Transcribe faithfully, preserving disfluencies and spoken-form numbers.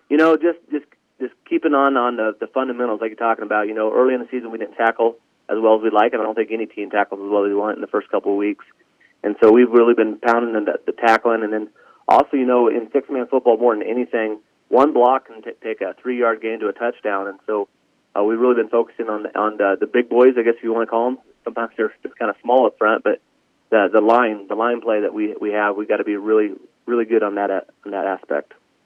You know, just just just keeping on on the, the fundamentals like you're talking about. You know, early in the season we didn't tackle as well as we'd like, and I don't think any team tackles as well as we want in the first couple of weeks. And so we've really been pounding the, the tackling, and then also, you know, in six-man football more than anything, one block can t- take a three-yard gain to a touchdown, and so uh, we've really been focusing on the, on the, the big boys, I guess if you want to call them. Sometimes they're just kind of small up front, but the the line the line play that we we have, we got to be really really good on that uh, on that aspect.